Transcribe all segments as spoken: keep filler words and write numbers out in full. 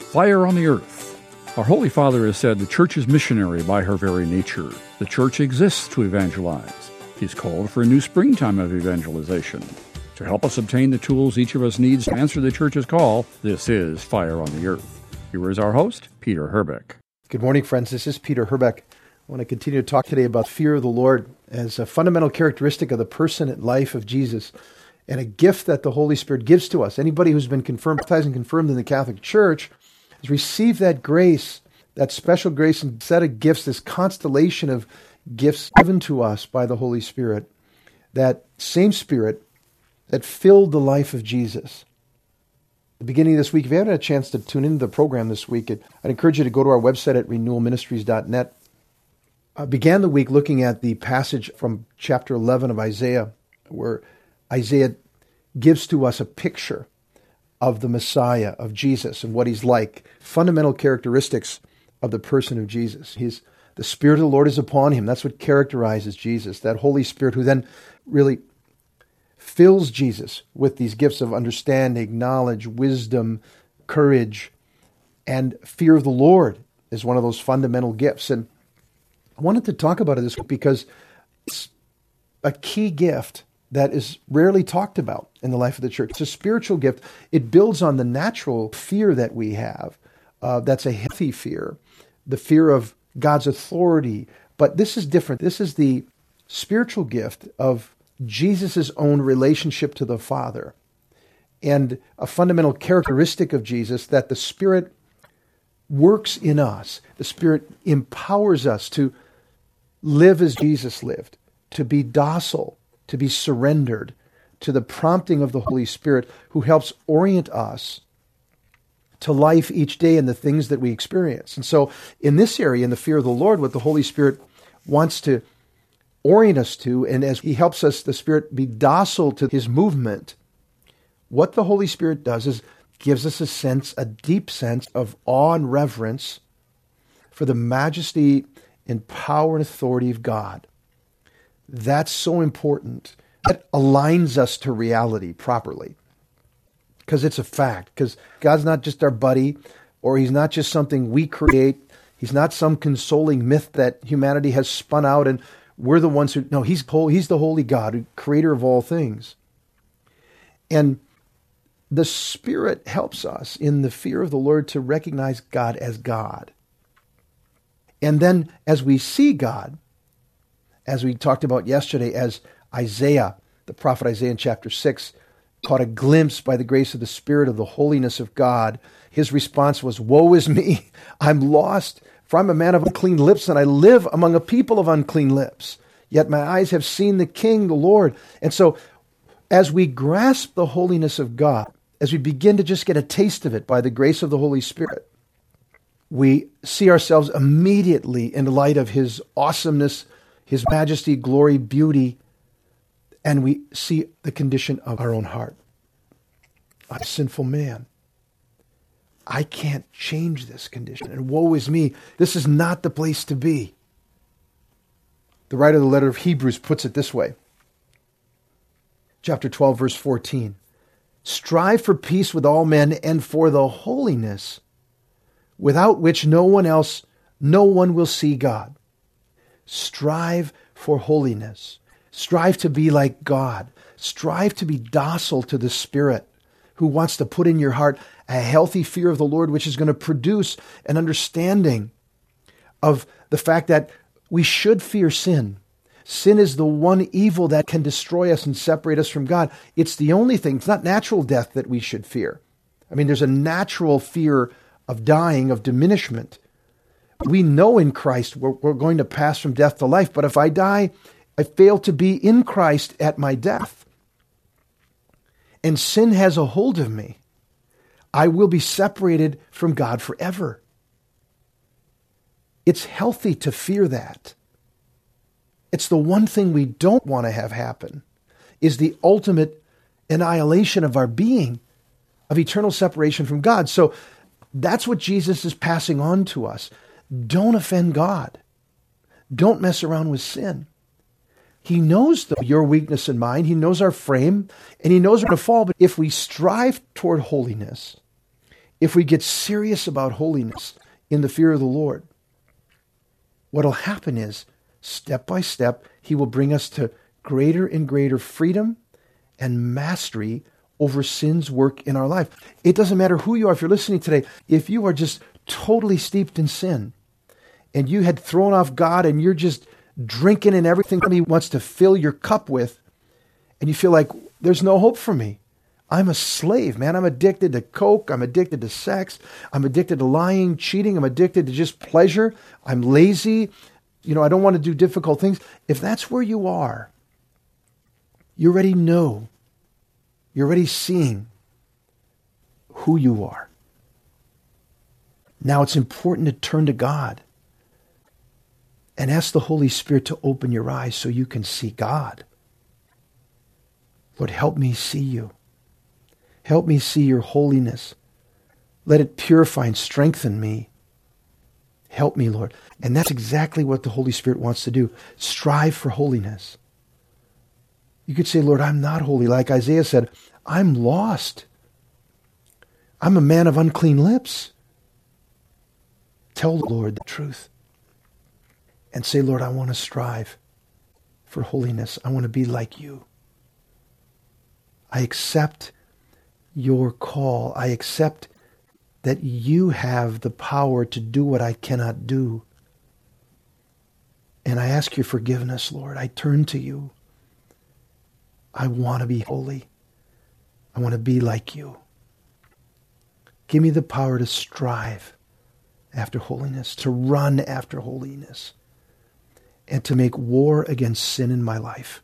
Fire on the Earth. Our Holy Father has said the Church is missionary by her very nature. The Church exists to evangelize. He's called for a new springtime of evangelization. To help us obtain the tools each of us needs to answer the Church's call, this is Fire on the Earth. Here is our host, Peter Herbeck. Good morning, friends. This is Peter Herbeck. I want to continue to talk today about fear of the Lord as a fundamental characteristic of the person and life of Jesus, and a gift that the Holy Spirit gives to us. Anybody who's been confirmed, baptized and confirmed in the Catholic Church has received that grace, that special grace and set of gifts, this constellation of gifts given to us by the Holy Spirit. That same Spirit that filled the life of Jesus. At the beginning of this week, if you haven't had a chance to tune into the program this week, I'd encourage you to go to our website at renewal ministries dot net. I began the week looking at the passage from chapter eleven of Isaiah, where Isaiah gives to us a picture of the Messiah, of Jesus, and what he's like, fundamental characteristics of the person of Jesus. He's, the Spirit of the Lord is upon him. That's what characterizes Jesus, that Holy Spirit who then really fills Jesus with these gifts of understanding, knowledge, wisdom, courage, and fear of the Lord is one of those fundamental gifts. And I wanted to talk about it this week because it's a key gift that is rarely talked about in the life of the church. It's a spiritual gift. It builds on the natural fear that we have. Uh, that's a healthy fear, the fear of God's authority. But this is different. This is the spiritual gift of Jesus' own relationship to the Father, and a fundamental characteristic of Jesus that the Spirit works in us. The Spirit empowers us to live as Jesus lived, to be docile, to be surrendered to the prompting of the Holy Spirit, who helps orient us to life each day and the things that we experience. And so in this area, in the fear of the Lord, what the Holy Spirit wants to orient us to, and as he helps us, the Spirit, be docile to his movement, what the Holy Spirit does is gives us a sense, a deep sense of awe and reverence for the majesty and power and authority of God. That's so important. That aligns us to reality properly, because it's a fact. Because God's not just our buddy, or he's not just something we create. He's not some consoling myth that humanity has spun out and we're the ones who... No, he's whole, he's the holy God, creator of all things. And the Spirit helps us in the fear of the Lord to recognize God as God. And then as we see God, as we talked about yesterday, as Isaiah, the prophet Isaiah in chapter six, caught a glimpse by the grace of the Spirit of the holiness of God, his response was, "Woe is me, I'm lost, for I'm a man of unclean lips, and I live among a people of unclean lips. Yet my eyes have seen the King, the Lord." And so as we grasp the holiness of God, as we begin to just get a taste of it by the grace of the Holy Spirit, we see ourselves immediately in light of his awesomeness, his majesty, glory, beauty, and we see the condition of our own heart. I'm a sinful man. I can't change this condition, and woe is me. This is not the place to be. The writer of the letter of Hebrews puts it this way. Chapter twelve, verse fourteen. "Strive for peace with all men and for the holiness, without which no one else, no one will see God." Strive for holiness. Strive to be like God. Strive to be docile to the Spirit, who wants to put in your heart a healthy fear of the Lord, which is going to produce an understanding of the fact that we should fear sin. Sin is the one evil that can destroy us and separate us from God. It's the only thing. It's not natural death that we should fear. I mean, there's a natural fear of dying, of diminishment. We know in Christ we're, we're going to pass from death to life, but if I die, I fail to be in Christ at my death, and sin has a hold of me, I will be separated from God forever. It's healthy to fear that. It's the one thing we don't want to have happen, is the ultimate annihilation of our being, of eternal separation from God. So that's what Jesus is passing on to us. Don't offend God. Don't mess around with sin. He knows the, your weakness and mine. He knows our frame, and he knows we're going to fall. But if we strive toward holiness, if we get serious about holiness in the fear of the Lord, what'll happen is, step by step, he will bring us to greater and greater freedom and mastery over sin's work in our life. It doesn't matter who you are. If you're listening today, if you are just totally steeped in sin and you had thrown off God and you're just drinking in everything he wants to fill your cup with, and you feel like there's no hope for me. I'm a slave, man. I'm addicted to coke. I'm addicted to sex. I'm addicted to lying, cheating. I'm addicted to just pleasure. I'm lazy. You know, I don't want to do difficult things. If that's where you are, you already know. You're already seeing who you are. Now it's important to turn to God and ask the Holy Spirit to open your eyes so you can see God. Lord, help me see you. Help me see your holiness. Let it purify and strengthen me. Help me, Lord. And that's exactly what the Holy Spirit wants to do. Strive for holiness. You could say, Lord, I'm not holy. Like Isaiah said, I'm lost. I'm a man of unclean lips. Tell the Lord the truth. And say, Lord, I want to strive for holiness. I want to be like you. I accept your call. I accept that you have the power to do what I cannot do. And I ask your forgiveness, Lord. I turn to you. I want to be holy. I want to be like you. Give me the power to strive after holiness, to run after holiness, and to make war against sin in my life.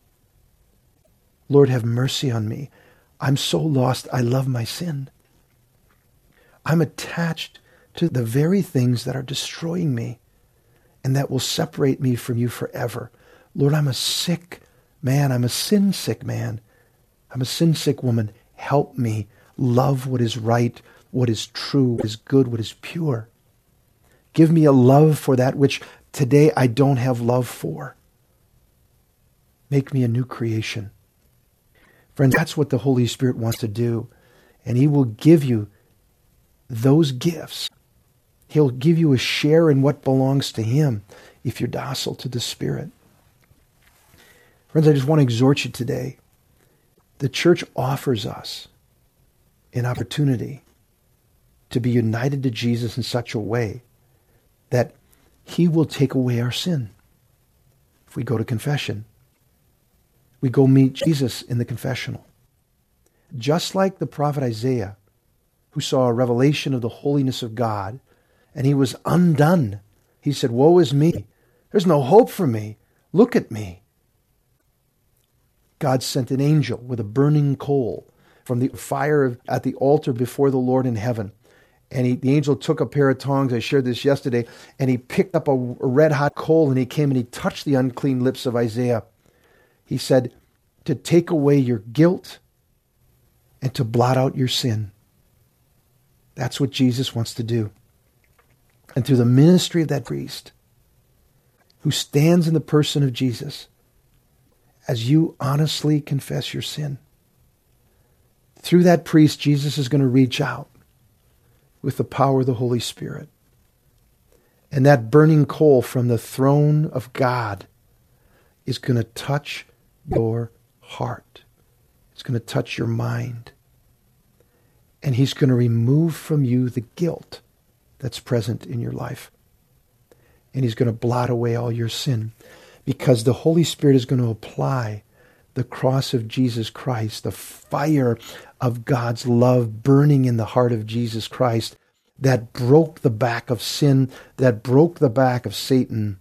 Lord, have mercy on me. I'm so lost. I love my sin. I'm attached to the very things that are destroying me and that will separate me from you forever. Lord, I'm a sick man. I'm a sin-sick man. I'm a sin-sick woman. Help me love what is right, what is true, what is good, what is pure. Give me a love for that which today I don't have love for. Make me a new creation. Friends, that's what the Holy Spirit wants to do. And he will give you those gifts. He'll give you a share in what belongs to him if you're docile to the Spirit. Friends, I just want to exhort you today. The church offers us an opportunity to be united to Jesus in such a way that he will take away our sin. If we go to confession, we go meet Jesus in the confessional. Just like the prophet Isaiah, who saw a revelation of the holiness of God, and he was undone. He said, woe is me. There's no hope for me. Look at me. God sent an angel with a burning coal from the fire at the altar before the Lord in heaven. And he, the angel took a pair of tongs, I shared this yesterday, and he picked up a, a red-hot coal, and he came and he touched the unclean lips of Isaiah. He said, to take away your guilt and to blot out your sin. That's what Jesus wants to do. And through the ministry of that priest, who stands in the person of Jesus, as you honestly confess your sin, through that priest, Jesus is going to reach out with the power of the Holy Spirit. And that burning coal from the throne of God is going to touch your heart. It's going to touch your mind. And he's going to remove from you the guilt that's present in your life. And he's going to blot away all your sin. Because the Holy Spirit is going to apply the cross of Jesus Christ, the fire of God's love burning in the heart of Jesus Christ that broke the back of sin, that broke the back of Satan.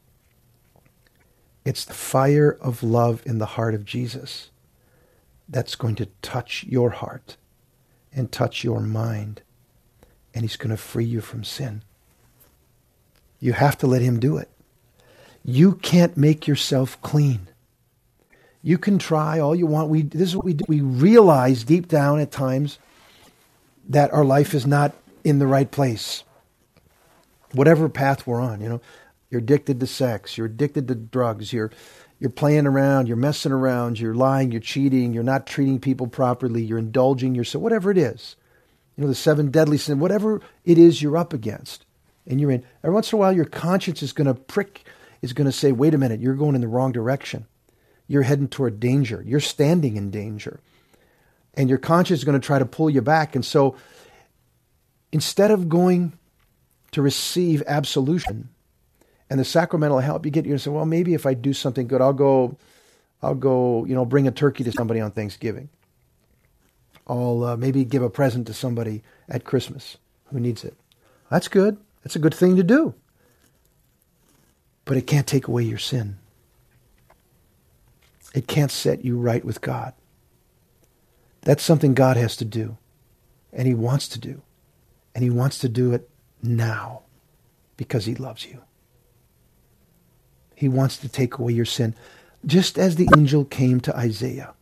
It's the fire of love in the heart of Jesus that's going to touch your heart and touch your mind. And he's going to free you from sin. You have to let him do it. You can't make yourself clean. You can try all you want. We this is what we do. We realize deep down at times that our life is not in the right place. Whatever path we're on, you know, you're addicted to sex, you're addicted to drugs, you're you're playing around, you're messing around, you're lying, you're cheating, you're not treating people properly, you're indulging yourself, whatever it is. you know, the seven deadly sins, whatever it is you're up against, and you're in. Every once in a while, your conscience is going to prick, is going to say, wait a minute, you're going in the wrong direction. You're heading toward danger. You're standing in danger. And your conscience is going to try to pull you back. And so instead of going to receive absolution and the sacramental help, you get, you say, well, maybe if I do something good, I'll go, I'll go, you know, bring a turkey to somebody on Thanksgiving. I'll uh, maybe give a present to somebody at Christmas who needs it. That's good. That's a good thing to do. But it can't take away your sin. It can't set you right with God. That's something God has to do. And He wants to do. And He wants to do it now because He loves you. He wants to take away your sin. Just as the angel came to Isaiah.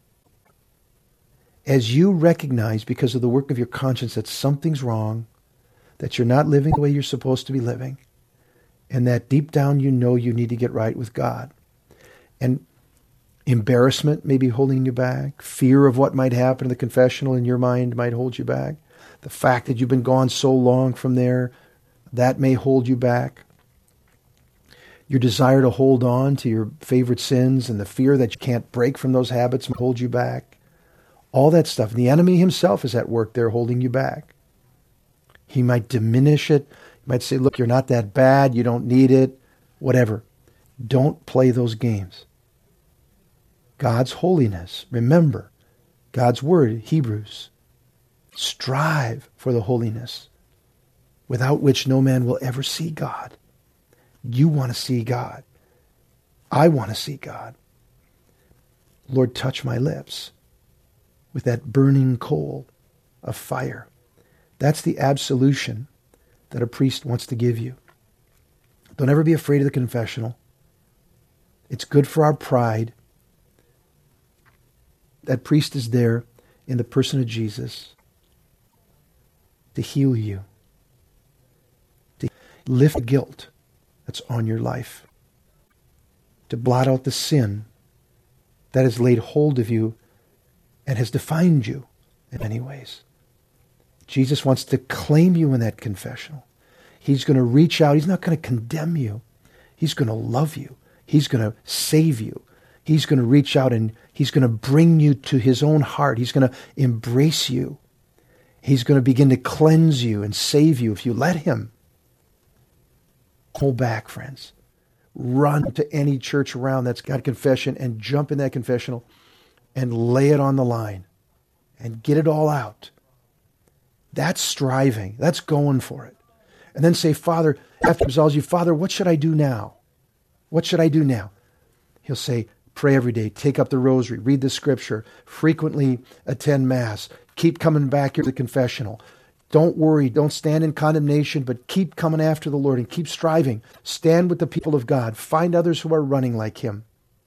As you recognize, because of the work of your conscience, that something's wrong, that you're not living the way you're supposed to be living, and that deep down you know you need to get right with God. And embarrassment may be holding you back. Fear of what might happen in the confessional in your mind might hold you back. The fact that you've been gone so long from there, that may hold you back. Your desire to hold on to your favorite sins and the fear that you can't break from those habits may hold you back. All that stuff. The enemy himself is at work there holding you back. He might diminish it. He might say, look, you're not that bad. You don't need it. Whatever. Don't play those games. God's holiness. Remember, God's word, Hebrews. Strive for the holiness without which no man will ever see God. You want to see God. I want to see God. Lord, touch my lips with that burning coal of fire. That's the absolution that a priest wants to give you. Don't ever be afraid of the confessional. It's good for our pride. That priest is there in the person of Jesus to heal you, to lift the guilt that's on your life, to blot out the sin that has laid hold of you and has defined you in many ways. Jesus wants to claim you in that confessional. He's going to reach out. He's not going to condemn you. He's going to love you. He's going to save you. He's going to reach out and He's going to bring you to His own heart. He's going to embrace you. He's going to begin to cleanse you and save you if you let Him. Hold back, friends. Run to any church around that's got confession and jump in that confessional and lay it on the line and get it all out. That's striving. That's going for it. And then say, Father, after He absolves you, Father, what should I do now? What should I do now? He'll say, pray every day, take up the rosary, read the scripture, frequently attend Mass, keep coming back here to the confessional. Don't worry, don't stand in condemnation, but keep coming after the Lord and keep striving. Stand with the people of God. Find others who are running like Him.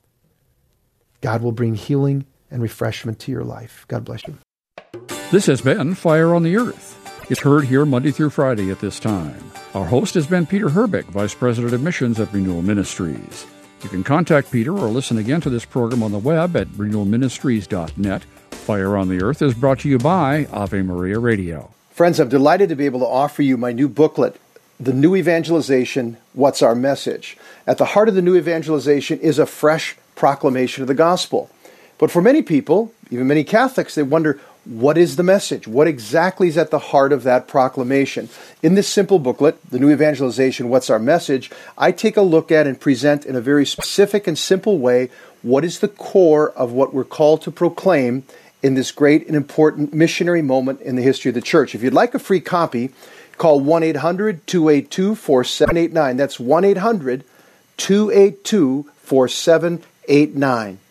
God will bring healing and refreshment to your life. God bless you. This has been Fire on the Earth. It's heard here Monday through Friday at this time. Our host has been Peter Herbeck, Vice President of Missions at Renewal Ministries. You can contact Peter or listen again to this program on the web at renewal ministries dot net. Fire on the Earth is brought to you by Ave Maria Radio. Friends, I'm delighted to be able to offer you my new booklet, The New Evangelization, What's Our Message? At the heart of the new evangelization is a fresh proclamation of the gospel. But for many people, even many Catholics, they wonder, what is the message? What exactly is at the heart of that proclamation? In this simple booklet, The New Evangelization, What's Our Message? I take a look at and present in a very specific and simple way what is the core of what we're called to proclaim in this great and important missionary moment in the history of the church. If you'd like a free copy, call one eight hundred two eight two four seven eight nine. That's one eight hundred two eight two four seven eight nine.